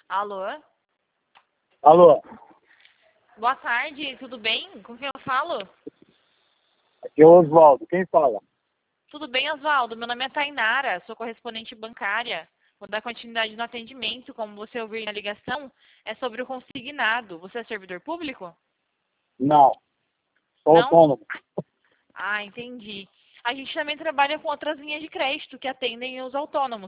Alô? Alô, Boa tarde, tudo bem? Com quem eu falo? aqui é o Oswaldo. Quem fala? Tudo bem, Oswaldo? Meu nome é Tainara, sou correspondente bancária. Vou dar continuidade no atendimento. Como você ouviu na ligação, é sobre o consignado. Você é servidor público? Não, sou Não? autônomo. Ah, entendi. A gente também trabalha com outras linhas de crédito que atendem os autônomos.